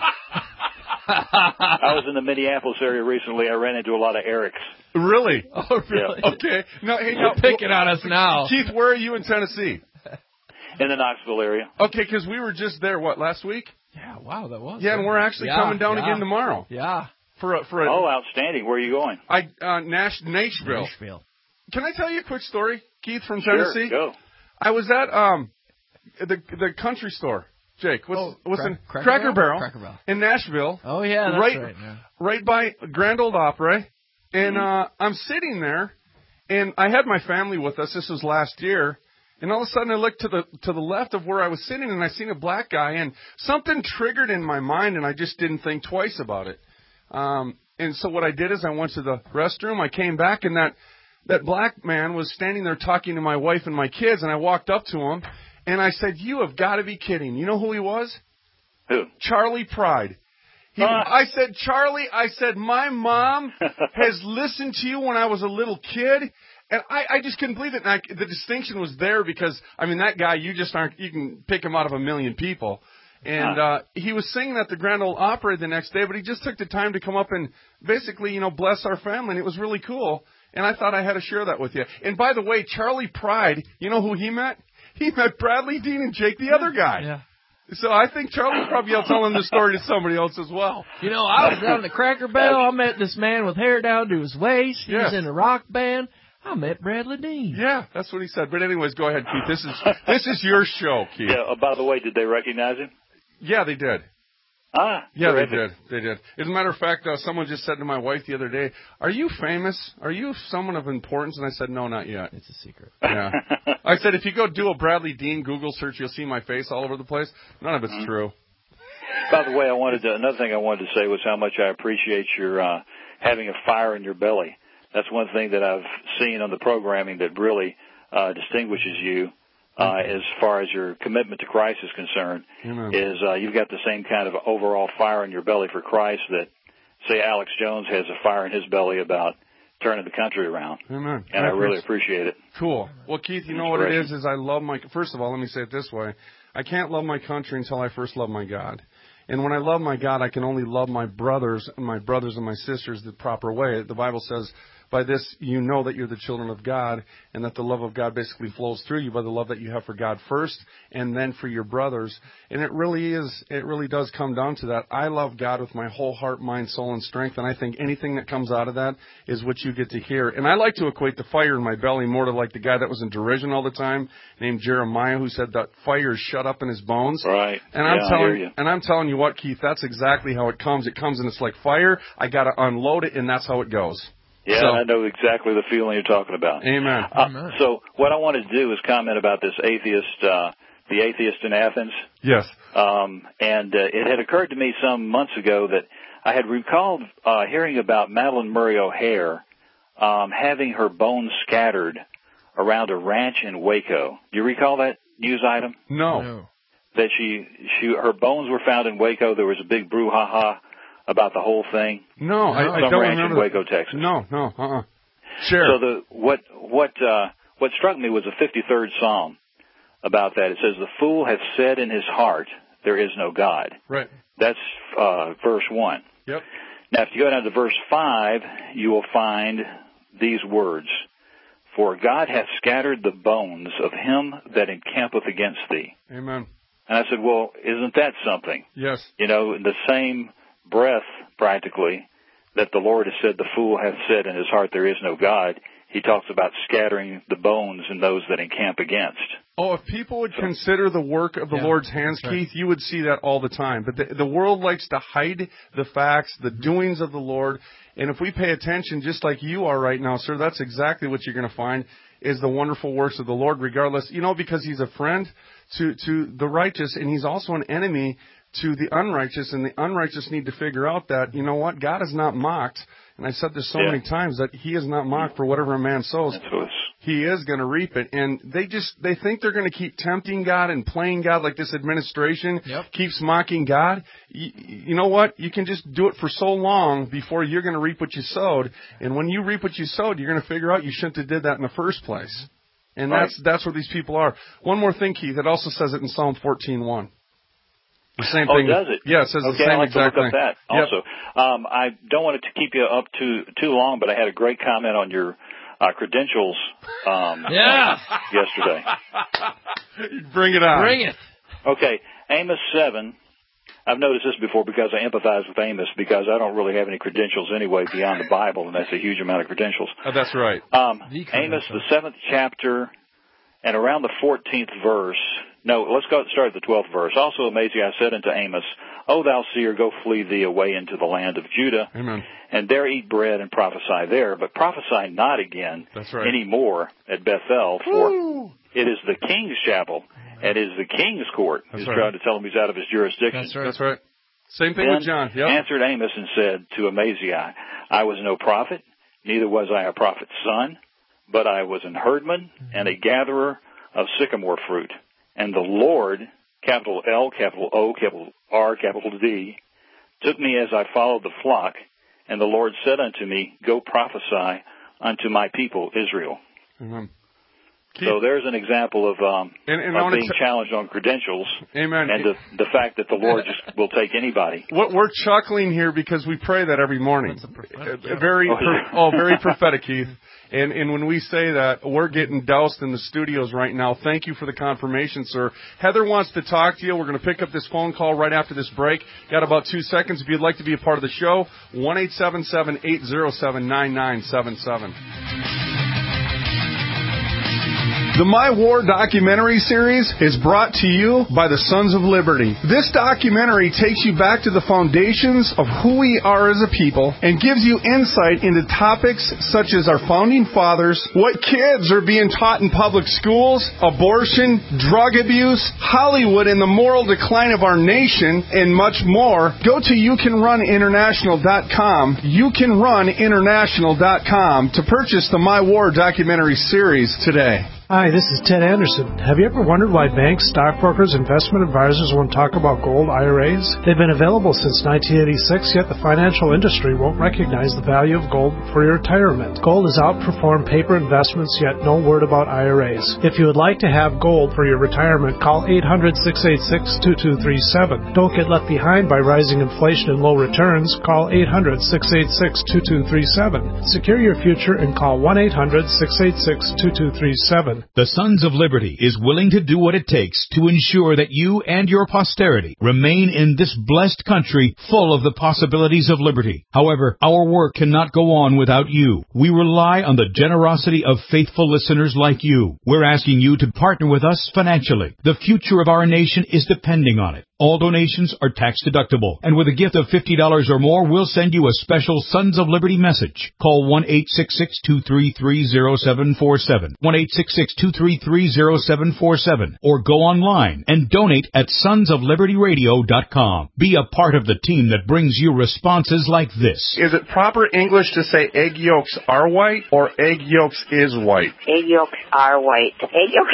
I was in the Minneapolis area recently. I ran into a lot of Erics. Really? Oh, really? Yeah. Okay. Now, hey, You're now, picking on us now. Keith, where are you in Tennessee? In the Knoxville area. Okay, because we were just there, what, last week? Yeah, wow, that was. Yeah, and we're actually yeah, coming down yeah. again tomorrow. Yeah. For a, for a, Oh, outstanding. Where are you going? I uh, Nash, Nashville. Nashville. Can I tell you a quick story, Keith, from Sure, Tennessee? go. I was at um the the country store. Jake, what's Oh, what's Crack- in Cracker Cracker Barrel? Barrel, Cracker Barrel. in Nashville. Oh, yeah, that's right, right. Yeah. right by Grand Ole Opry, and uh, I'm sitting there, and I had my family with us. This was last year, and all of a sudden I looked to the to the left of where I was sitting, and I seen a black guy, and something triggered in my mind, and I just didn't think twice about it. Um, and so what I did is I went to the restroom. I came back, and that that black man was standing there talking to my wife and my kids, and I walked up to him, and I said, "You have got to be kidding." You know who he was? Who? Charlie Pride. He, Uh. I said, Charlie, I said, my mom has listened to you when I was a little kid. And I, I just couldn't believe it. And I, the distinction was there because, I mean, that guy, you just aren't, you can pick him out of a million people. And uh, he was singing at the Grand Ole Opry the next day, but he just took the time to come up and basically, you know, bless our family. And it was really cool. And I thought I had to share that with you. And by the way, Charlie Pride, you know who he met? He met Bradley, Dean, and Jake, the other guy. Yeah. So I think Charlie's probably out telling the story to somebody else as well. You know, I was down at the Cracker Barrel. I met this man with hair down to his waist. He Yes. was in a rock band. I met Bradley Dean. Yeah, that's what he said. But anyways, go ahead, Keith. This is this is your show, Keith. Yeah. Oh, by the way, did they recognize him? Yeah, they did. Ah, yeah, terrific. they did. They did. As a matter of fact, uh, someone just said to my wife the other day, "Are you famous? Are you someone of importance?" And I said, "No, not yet. It's a secret." Yeah. I said, if you go do a Bradley Dean Google search, you'll see my face all over the place. None of it's mm-hmm. true. By the way, I wanted to, another thing I wanted to say was how much I appreciate your uh, having a fire in your belly. That's one thing that I've seen on the programming that really uh, distinguishes you. Uh, as far as your commitment to Christ is concerned, Amen. is uh, you've got the same kind of overall fire in your belly for Christ that, say, Alex Jones has a fire in his belly about turning the country around. Amen. And I, I really appreciate it. Cool. Well, Keith, you know what it is, is I love my, first of all, let me say it this way. I can't love my country until I first love my God. And when I love my God, I can only love my brothers and my brothers and my sisters the proper way. The Bible says, by this you know that you're the children of God, and that the love of God basically flows through you by the love that you have for God first, and then for your brothers. And it really is, it really does come down to that. I love God with my whole heart, mind, soul, and strength, and I think anything that comes out of that is what you get to hear. And I like to equate the fire in my belly more to like the guy that was in derision all the time, named Jeremiah, who said that fire is shut up in his bones. Right. And yeah, I'm I telling hear you. and I'm telling you what, Keith, that's exactly how it comes. It comes and it's like fire. I got to unload it, and that's how it goes. Yeah, so, I know exactly the feeling you're talking about. Amen. Uh, Amen. So what I wanted to do is comment about this atheist, uh, the atheist in Athens. Yes. Um, and uh, it had occurred to me some months ago that I had recalled uh, hearing about Madeline Murray O'Hare um, having her bones scattered around a ranch in Waco. Do you recall that news item? No. no. That she, she, her bones were found in Waco. There was a big brouhaha about the whole thing. No, I, I don't ranch remember. in Waco, Texas. No, no, uh-uh. Sure. So the what what uh, what struck me was the fifty-third Psalm about that. It says, "The fool hath said in his heart, there is no God." Right. That's uh, verse one. Yep. Now, if you go down to verse five, you will find these words: "For God hath scattered the bones of him that encampeth against thee." Amen. And I said, well, isn't that something? Yes. You know, in the same breath, practically, that the Lord has said, the fool hath said in his heart, there is no God, he talks about scattering the bones in those that encamp against. Oh, if people would so, consider the work of the yeah, Lord's hands, right. Keith, you would see that all the time. But the, the world likes to hide the facts, the doings of the Lord. And if we pay attention, just like you are right now, sir, that's exactly what you're going to find is the wonderful works of the Lord, regardless, you know, because he's a friend to, to the righteous, and he's also an enemy to the unrighteous, and the unrighteous need to figure out that, you know what, God is not mocked. And I've said this so yeah. many times, that he is not mocked for whatever a man sows. He is going to reap it. And they just, they think they're going to keep tempting God and playing God like this administration yep. keeps mocking God. You, you know what? You can just do it for so long before you're going to reap what you sowed. And when you reap what you sowed, you're going to figure out you shouldn't have did that in the first place. And right. that's that's where these people are. One more thing, Keith. It also says it in Psalm fourteen one. The same oh, thing. does it? Yeah, it says okay, the same I'd like exact to look thing. up that also. Yep. Um, I don't want it to keep you up too too long, but I had a great comment on your uh, credentials um, yeah. yesterday. Bring it on. Bring it. Okay, Amos seven. I've noticed this before because I empathize with Amos because I don't really have any credentials anyway beyond the Bible, and that's a huge amount of credentials. Oh, that's right. Um, Amos, the seventh chapter, and around the fourteenth verse. No, let's go start at the twelfth verse. Also, Amaziah said unto Amos, O thou seer, go flee thee away into the land of Judah, Amen. And there eat bread and prophesy there, but prophesy not again That's right. any more at Bethel, for Woo. It is the king's chapel, and it is the king's court. That's He's right. trying to tell him he's out of his jurisdiction. That's right. That's right. Same thing then with John. Yep. answered Amos and said to Amaziah, I was no prophet, neither was I a prophet's son, but I was an herdman and a gatherer of sycamore fruit. And the Lord, capital L, capital O, capital R, capital D, took me as I followed the flock, and the Lord said unto me, Go prophesy unto my people Israel. Mm-hmm. So there's an example of, um, and, and of being t- challenged on credentials. Amen. And the, the fact that the Lord just will take anybody. What we're chuckling here because we pray that every morning. Uh, very, pro- oh, very prophetic, Keith. And and when we say that, we're getting doused in the studios right now. Thank you for the confirmation, sir. Heather wants to talk to you. We're going to pick up this phone call right after this break. Got about two seconds. If you'd like to be a part of the show, one eight seven seven, eight zero seven, nine nine seven seven. The My War documentary series is brought to you by the Sons of Liberty. This documentary takes you back to the foundations of who we are as a people and gives you insight into topics such as our founding fathers, what kids are being taught in public schools, abortion, drug abuse, Hollywood and the moral decline of our nation, and much more. Go to you can run international dot com, you can run international dot com to purchase the My War documentary series today. Hi, this is Ted Anderson. Have you ever wondered why banks, stockbrokers, investment advisors won't talk about gold I R As? They've been available since nineteen eighty-six, yet the financial industry won't recognize the value of gold for your retirement. Gold has outperformed paper investments, yet no word about I R As. If you would like to have gold for your retirement, call eight hundred, six eight six, two two three seven. Don't get left behind by rising inflation and low returns. Call eight hundred, six eight six, two two three seven. Secure your future and call one eight hundred, six eight six, two two three seven. The Sons of Liberty is willing to do what it takes to ensure that you and your posterity remain in this blessed country full of the possibilities of liberty. However, our work cannot go on without you. We rely on the generosity of faithful listeners like you. We're asking you to partner with us financially. The future of our nation is depending on it. All donations are tax deductible, and with a gift of fifty dollars or more, we'll send you a special Sons of Liberty message. Call one eight six six, two three three, zero seven four seven, one eight six six, two three three, zero seven four seven, or go online and donate at sons of liberty radio dot com. Be a part of the team that brings you responses like this. Is it proper English to say egg yolks are white or egg yolks is white? Egg yolks are white. Egg yolks.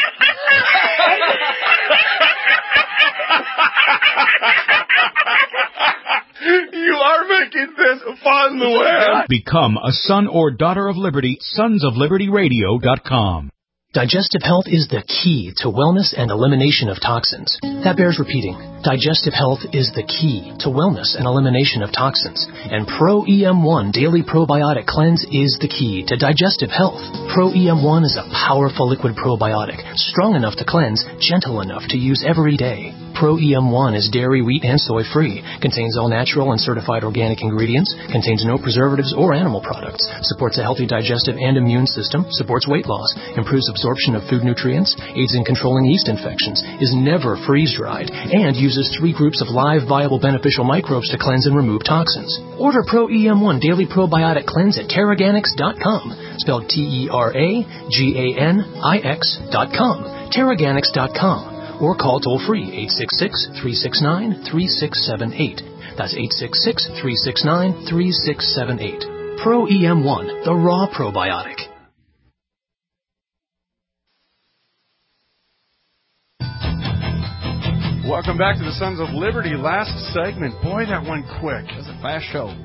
You are making this fun, Luann. Become a son or daughter of liberty, sons of liberty radio dot com. Digestive health is the key to wellness and elimination of toxins. That bears repeating. Digestive health is the key to wellness and elimination of toxins. And Pro E M one Daily Probiotic Cleanse is the key to digestive health. Pro E M one is a powerful liquid probiotic, strong enough to cleanse, gentle enough to use every day. Pro E M one is dairy, wheat, and soy-free, contains all natural and certified organic ingredients, contains no preservatives or animal products, supports a healthy digestive and immune system, supports weight loss, improves absorption of food nutrients, aids in controlling yeast infections, is never freeze-dried, and uses three groups of live, viable, beneficial microbes to cleanse and remove toxins. Order Pro E M one Daily Probiotic Cleanse at Terraganix dot com, spelled T E R A G A N I X dot com, Terraganix dot com. Or call toll-free eight six six, three six nine, three six seven eight. That's eight six six, three six nine, three six seven eight. Pro E M one, the raw probiotic. Welcome back to the Sons of Liberty. Last segment. Boy, that went quick. It was a fast show.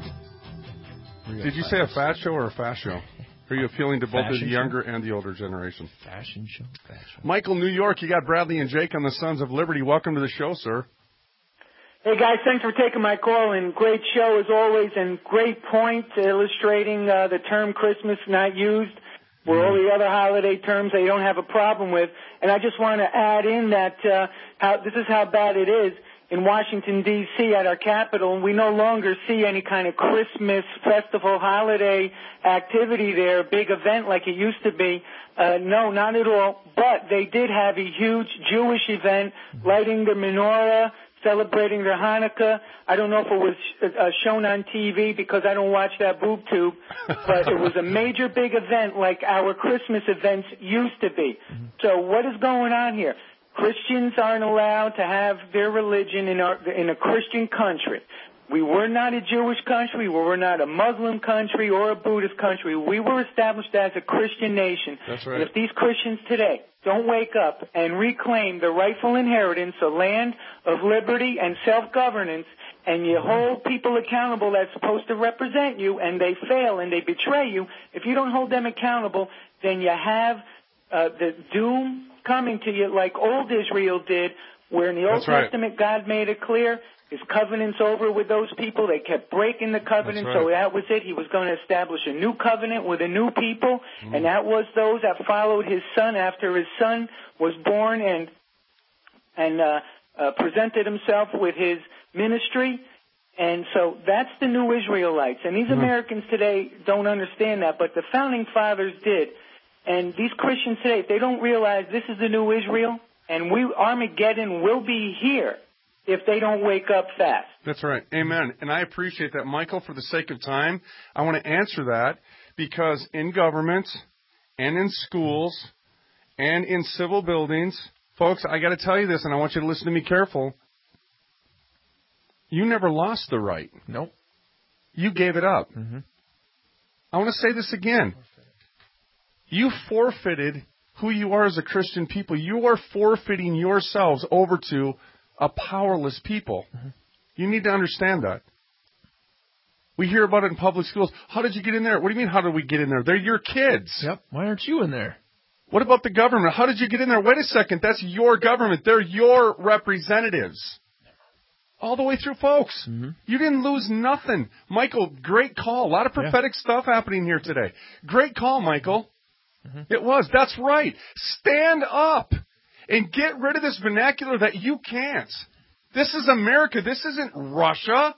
Did you say a fat show or a fast show? Are you appealing to both Fashion the younger show? and the older generation? Fashion show. Fashion. Michael, New York, you got Bradley and Jake on the Sons of Liberty. Welcome to the show, sir. Hey, guys, thanks for taking my call, and great show as always, and great point illustrating uh, the term Christmas not used, where all the other holiday terms they don't have a problem with. And I just want to add in that uh, how, this is how bad it is. In Washington, D C at our Capitol, and we no longer see any kind of Christmas festival holiday activity there, big event like it used to be. Uh, no, not at all. But they did have a huge Jewish event, lighting the menorah, celebrating their Hanukkah. I don't know if it was uh, shown on T V because I don't watch that boob tube, but it was a major big event like our Christmas events used to be. So what is going on here? Christians aren't allowed to have their religion in, our, in a Christian country. We were not a Jewish country. We were not a Muslim country or a Buddhist country. We were established as a Christian nation. That's right. And if these Christians today don't wake up and reclaim the rightful inheritance, a land of liberty and self-governance, and you hold people accountable that's supposed to represent you, and they fail and they betray you, if you don't hold them accountable, then you have uh, the doom coming to you like old Israel did, where in the Old That's right. Testament God made it clear his covenant's over with those people. They kept breaking the covenant, That's right. so that was it. He was going to establish a new covenant with a new people, mm. and that was those that followed his son after his son was born and and uh, uh, presented himself with his ministry. And so that's the new Israelites. And these mm. Americans today don't understand that, but the founding fathers did. And these Christians today, if they don't realize this is the new Israel, and we Armageddon will be here if they don't wake up fast. That's right. Amen. And I appreciate that. Michael, for the sake of time, I want to answer that because in government and in schools and in civil buildings, folks, I got to tell you this, and I want you to listen to me careful. You never lost the right. Nope. You gave it up. Mm-hmm. I want to say this again. You forfeited who you are as a Christian people. You are forfeiting yourselves over to a powerless people. Mm-hmm. You need to understand that. We hear about it in public schools. How did you get in there? What do you mean, how did we get in there? They're your kids. Yep. Why aren't you in there? What about the government? How did you get in there? Wait a second. That's your government. They're your representatives. All the way through, folks. Mm-hmm. You didn't lose nothing. Michael, great call. A lot of prophetic yeah. stuff happening here today. Great call, Michael. Mm-hmm. It was. That's right. Stand up and get rid of this vernacular that you can't. This is America. This isn't Russia.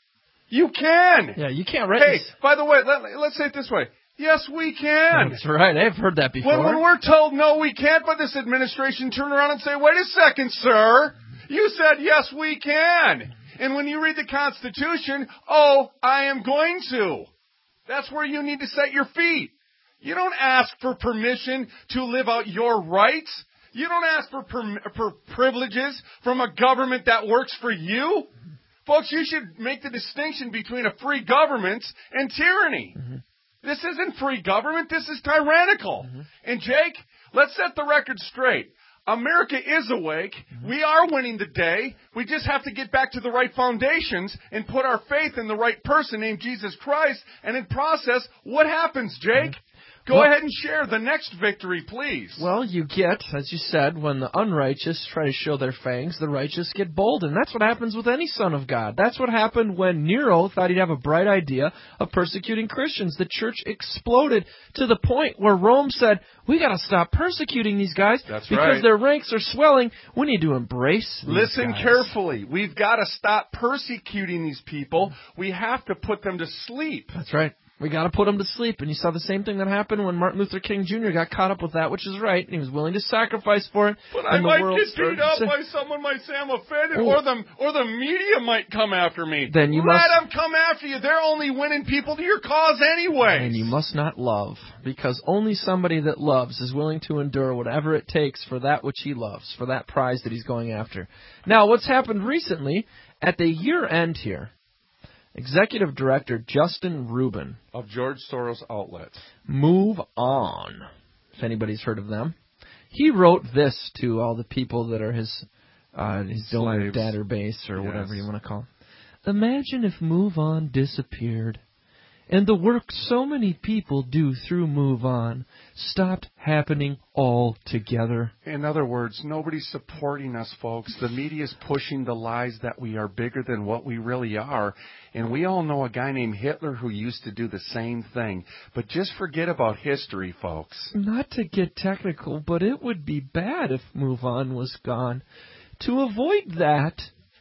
You can. Yeah, you can't write Hey, this. by the way, let, let's say it this way. Yes, we can. That's right. I've heard that before. When, when we're told, no, we can't, but this administration turn around and say, wait a second, sir. You said, yes, we can. And when you read the Constitution, oh, I am going to. That's where you need to set your feet. You don't ask for permission to live out your rights. You don't ask for, per- for privileges from a government that works for you. Folks, you should make the distinction between a free government and tyranny. Mm-hmm. This isn't free government. This is tyrannical. Mm-hmm. And, Jake, let's set the record straight. America is awake. Mm-hmm. We are winning the day. We just have to get back to the right foundations and put our faith in the right person named Jesus Christ. And in process, what happens, Jake? Mm-hmm. Go well, ahead and share the next victory, please. Well, you get, as you said, when the unrighteous try to show their fangs, the righteous get bold. And that's what happens with any son of God. That's what happened when Nero thought he'd have a bright idea of persecuting Christians. The church exploded to the point where Rome said, we got to stop persecuting these guys that's because right. their ranks are swelling. We need to embrace these Listen guys. carefully. We've got to stop persecuting these people. We have to put them to sleep. That's right. We got to put them to sleep. And you saw the same thing that happened when Martin Luther King Junior got caught up with that, which is right. And he was willing to sacrifice for it. But I might get beat up to... by someone might say I'm offended, oh. or the or the media might come after me. Then you Let must... them come after you. They're only winning people to your cause anyway. And you must not love, because only somebody that loves is willing to endure whatever it takes for that which he loves, for that prize that he's going after. Now, what's happened recently, at the year end here, Executive Director Justin Rubin of George Soros Outlet. Move On, if anybody's heard of them. He wrote this to all the people that are his uh, his donor database or yes. whatever you want to call them. Imagine if Move On disappeared and the work so many people do through Move On stopped happening altogether. In other words, nobody's supporting us, folks. The media is pushing the lies that we are bigger than what we really are. And we all know a guy named Hitler who used to do the same thing. But just forget about history, folks. Not to get technical, but it would be bad if Move On was gone. To avoid that,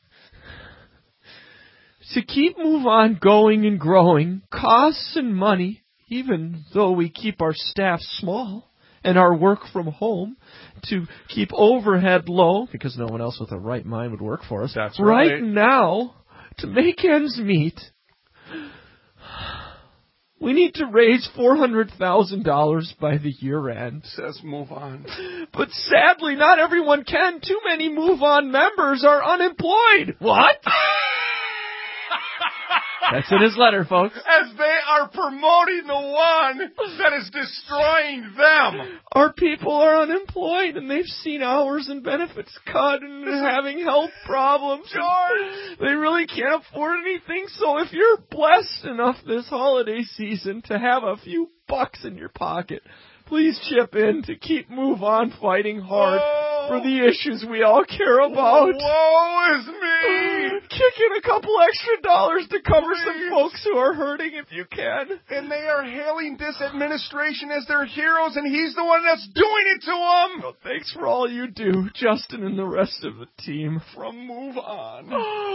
to keep Move On going and growing, costs and money, even though we keep our staff small and our work from home, to keep overhead low, because no one else with a right mind would work for us. That's right. Right now, to make ends meet, we need to raise four hundred thousand dollars by the year end. Says Move On. But sadly, not everyone can. Too many Move On members are unemployed. What? That's in his letter, folks. As they are promoting the one that is destroying them. Our people are unemployed, and they've seen hours and benefits cut and having health problems. George! They really can't afford anything, so if you're blessed enough this holiday season to have a few bucks in your pocket, please chip in to keep Move On fighting hard Whoa. for the issues we all care about. Woe is me! Kick in a couple extra dollars to cover Please. some folks who are hurting if you can. And they are hailing this administration as their heroes, and he's the one that's doing it to them. Well, thanks for all you do, Justin and the rest of the team. From Move On.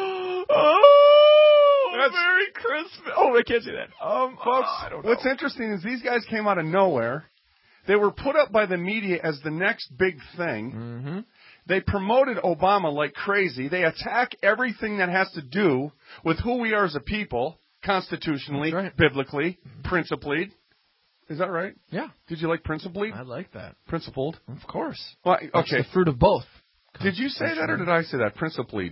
oh, that's Merry Christmas. Oh, I can't say that. Um, Folks, uh, I don't know. What's interesting is these guys came out of nowhere. They were put up by the media as the next big thing. Mm-hmm. They promoted Obama like crazy. They attack everything that has to do with who we are as a people, constitutionally, right. biblically, principled. Is that right? Yeah. Did you like principled? I like that. Principled? Of course. Well, That's okay. the fruit of both. Did you say that or did I say that? Principled.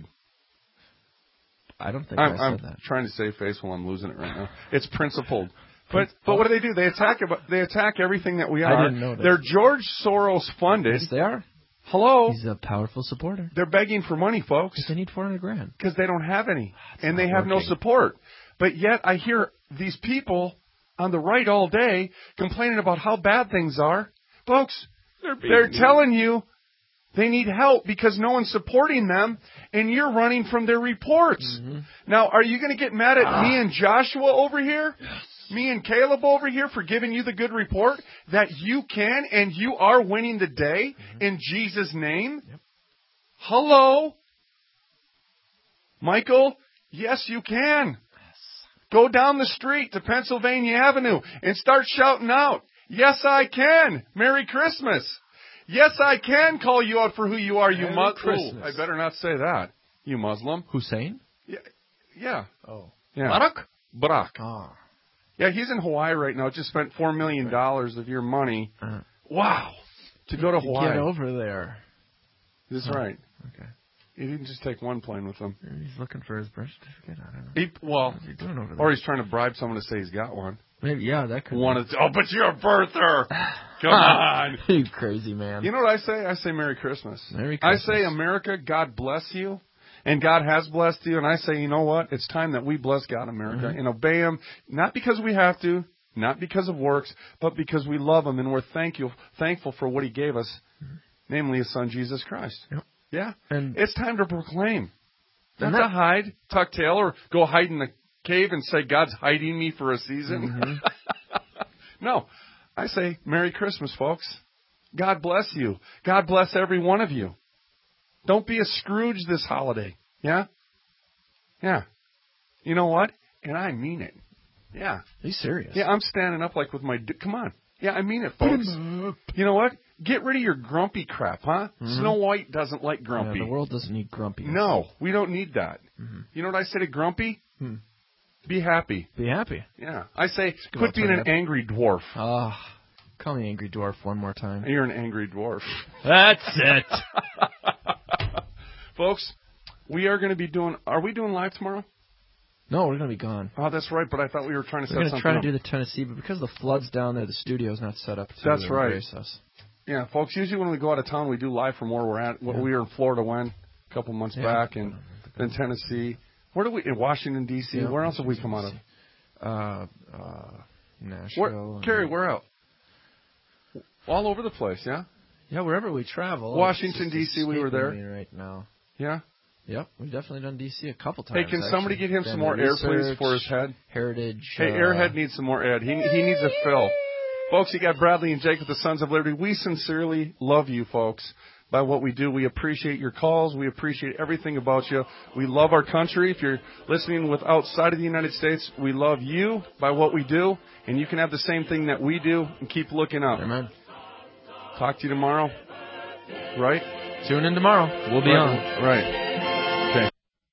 I don't think I'm, I said I'm that. trying to save face while I'm losing it right now. It's principled. But but what do they do? They attack they attack everything that we are. I didn't know that. They're George Soros funded. Yes, they are. Hello. He's a powerful supporter. They're begging for money, folks. Because they need four hundred grand. Because they don't have any. That's and they have working. no support. But yet I hear these people on the right all day complaining about how bad things are. Folks, they're, they're telling you they need help because no one's supporting them, and you're running from their reports. Mm-hmm. Now, are you going to get mad at ah. me and Joshua over here? Yes. Me and Caleb over here for giving you the good report that you can and you are winning the day mm-hmm. in Jesus' name? Yep. Hello? Michael, yes, you can. Yes. Go down the street to Pennsylvania Avenue and start shouting out, yes, I can. Merry Christmas. Yes, I can call you out for who you are, you Muslim. I better not say that, you Muslim. Hussein? Yeah. Yeah. Oh. Yeah. Barak? Barak. Ah. Yeah, he's in Hawaii right now. Just spent four million dollars of your money. Uh, wow. To go to Hawaii. Get over there. That's oh. right. Okay. He didn't just take one plane with him. He's looking for his birth certificate. I don't know. He, well, what's he doing over there? Or he's trying to bribe someone to say he's got one. Maybe, yeah, that could one be. Of the, oh, but you're a birther. Come on. You crazy man. You know what I say? I say Merry Christmas. Merry Christmas. I say, America, God bless you. And God has blessed you. And I say, you know what? It's time that we bless God, America, mm-hmm. and obey Him. Not because we have to, not because of works, but because we love Him and we're thank you, thankful for what He gave us, mm-hmm. namely His Son, Jesus Christ. Yep. Yeah? And it's time to proclaim. Not that, to hide, tuck tail, or go hide in the cave and say, God's hiding me for a season. Mm-hmm. No. I say, Merry Christmas, folks. God bless you. God bless every one of you. Don't be a Scrooge this holiday. Yeah? Yeah. You know what? And I mean it. Yeah. He's serious. Yeah, I'm standing up like with my... D- Come on. Yeah, I mean it, folks. You know what? Get rid of your grumpy crap, huh? Mm-hmm. Snow White doesn't like grumpy. Yeah, the world doesn't need grumpy. No, we don't need that. Mm-hmm. You know what I say to grumpy? Hmm. Be happy. Be happy. Yeah. I say, quit being an angry dwarf. Ah, oh, call me angry dwarf one more time. You're an angry dwarf. That's it. Folks, we are going to be doing... Are we doing live tomorrow? No, we're going to be gone. Oh, that's right, but I thought we were trying to set something something We're going to try to up. do the Tennessee, but because of the floods down there, the studio's not set up to that's right. embrace us. Yeah, folks, usually when we go out of town, we do live from where we're at. Yeah. We were in Florida when? A couple months yeah. back, and then Tennessee. Where do we... In Washington, D C? Yeah, where else have we come out of? Uh, uh, Nashville. Where, Carrie, where out? All over the place, yeah? Yeah, wherever we travel. Washington, D C, we were there. Right now. Yeah? Yep, we've definitely done D C a couple times. Hey, can actually. somebody get him Family some more research, air, please, for his head? Heritage. Hey, uh, Airhead needs some more air. He, he needs a fill. Folks, you got Bradley and Jake with the Sons of Liberty. We sincerely love you, folks, by what we do. We appreciate your calls. We appreciate everything about you. We love our country. If you're listening with outside of the United States, we love you by what we do, and you can have the same thing that we do and keep looking up. Amen. Talk to you tomorrow. Right? Tune in tomorrow. We'll be right. on. Right.